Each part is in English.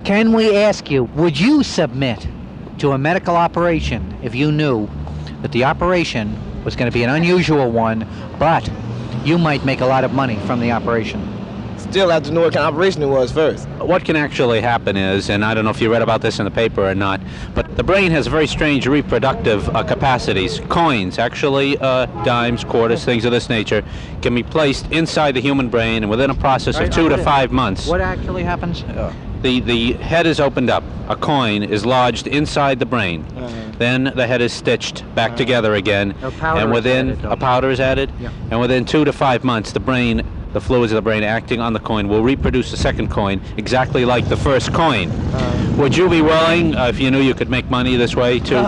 Can we ask you, would you submit to a medical operation if you knew that the operation was going to be an unusual one, but you might make a lot of money from the operation? Still have to know what kind of operation it was first. What can actually happen is, and I don't know if you read about this in the paper or not, but the brain has very strange reproductive capacities. Coins, actually dimes, quarters, things of this nature, can be placed inside the human brain, and within a process of 2 to 5 months. What actually happens? The head is opened up, a coin is lodged inside the brain, then the head is stitched back together again, and within a powder is added, and within 2 to 5 months the fluids of the brain acting on the coin will reproduce the second coin exactly like the first coin. Would you be willing, if you knew you could make money this way, too?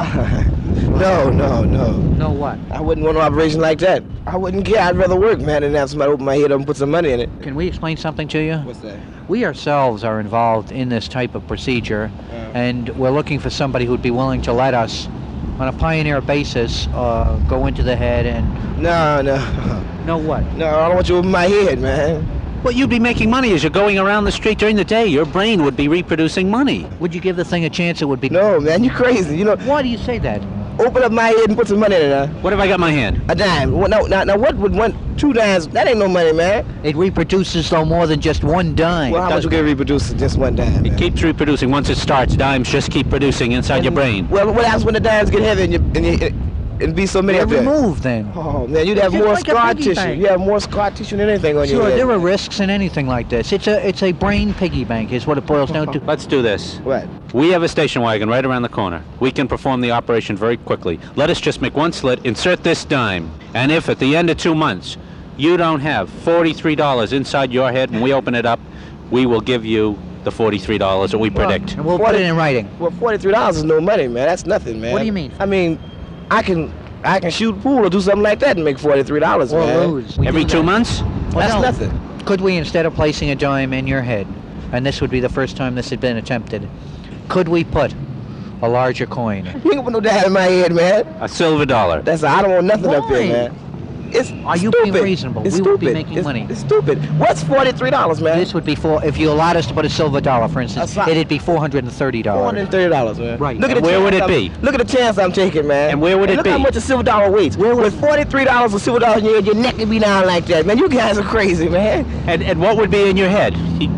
No. No what? I wouldn't want an operation like that. I wouldn't care. I'd rather work, man, than have somebody open my head up and put some money in it. Can we explain something to you? What's that? We ourselves are involved in this type of procedure, and we're looking for somebody who'd be willing to let us, on a pioneer basis, go into the head and... No. No what? No, I don't want you over my head, man. Well, you'd be making money as you're going around the street during the day. Your brain would be reproducing money. Would you give the thing a chance? It would be... No, man, you crazy. You know, Why do you say that? open up my head and put some money in it, What have I got in my hand? A dime. Well, now, what would 2 dimes? That ain't no money, man. It reproduces, though, more than just one dime. Well, how much you can reproduce just 1 dime? It keeps reproducing. Once it starts, dimes just keep producing inside your brain. Well, what happens when the dimes get heavy and be so many They're up there? removed, then. Oh, man, you'd have Just more like a scar piggy tissue. bank. You have more scar tissue than anything on your Sure, head. there are risks in anything like this. It's a brain piggy bank, is what it boils down to. Let's do this. What? We have a station wagon right around the corner. We can perform the operation very quickly. Let us just make one slit, insert this dime, and if at the end of 2 months you don't have $43 inside your head when we open it up, we will give you the $43 that we predict. And we'll put it in writing. Well, $43 is no money, man. That's nothing, man. What do you mean? I mean, I can shoot pool or do something like that and make $43, Or man. lose. Every 2 months? That's no. nothing. Could we, instead of placing a dime in your head, and this would be the first time this had been attempted, could we put a larger coin? You ain't put no dime in my head, man. A silver dollar. I don't want nothing up Why? there, man. It's Are you stupid. being reasonable? It's We stupid. would be making money. It's stupid. What's $43, man? This would be if you allowed us to put a silver dollar, for instance, That's right. it'd be $430. $430, man. Right. Look at And the where chance would it I'm- be? Look at the chance I'm taking, man. And where would it look be? how much a silver dollar weighs. With $43 of silver dollars in your head, your neck would be down like that, man. You guys are crazy, man. And what would be in your head?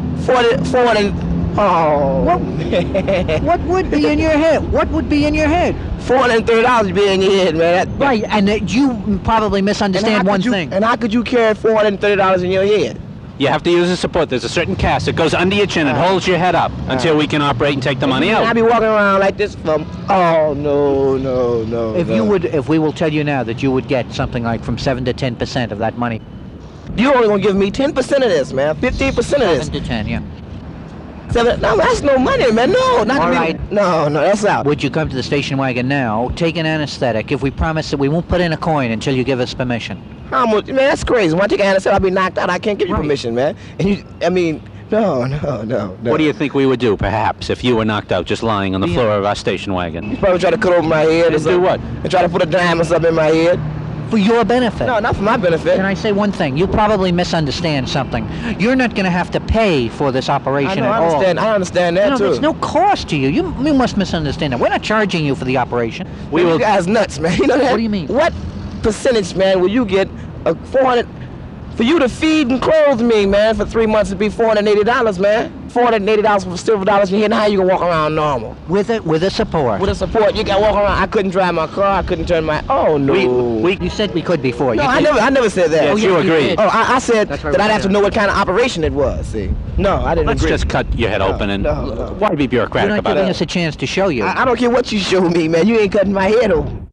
40. Oh. What would be in your head? What would be in your head? $430 would be in your head, man. Right, and you probably misunderstand one thing. And how could you carry $430 in your head? You have to use a support. There's a certain cast that goes under your chin and holds your head up until we can operate and take the money And I out. be walking around like this from. Oh no. If we will tell you now that you would get something like from 7 to 10% of that money. You only gonna give me 10% of this, man. 15% of 7 this. to 10, yeah. No, that's no money, man. No, not All to me. right. No, that's out. Would you come to the station wagon now, take an anesthetic, if we promise that we won't put in a coin until you give us permission? How much? Man, that's crazy. When I take an anesthetic, I'll be knocked out. I can't give you Right. permission, man. And no. What do you think we would do, perhaps, if you were knocked out just lying on the floor of our station wagon? You probably try to cut over my head or And do something. what? And try to put a dime or something in my head. For your benefit. No, not for my benefit. Can I say one thing? You probably misunderstand something. You're not going to have to pay for this operation I know, at I understand that all. too. There's no cost to you. You must misunderstand that. We're not charging you for the operation. We You will. guys nuts, man. You know that? What do you mean? What percentage, man, will you get a 400 for you to feed and clothe me, man, for 3 months? It'd be $480, man. $480 for silver dollars in your head. Now how you gonna walk around normal? With a support. With a support, you can walk around. I couldn't drive my car. I couldn't turn my. Oh no. You said we could before. No, You I did. never said that. Yes, you agreed. did. Oh, I said That's right, that we I'd have to did. know what kind of operation it was. See? No, I didn't Let's agree. just cut your head open and no. why be You're bureaucratic not about giving it? us a chance to show you. I don't care what you show me, man. You ain't cutting my head open.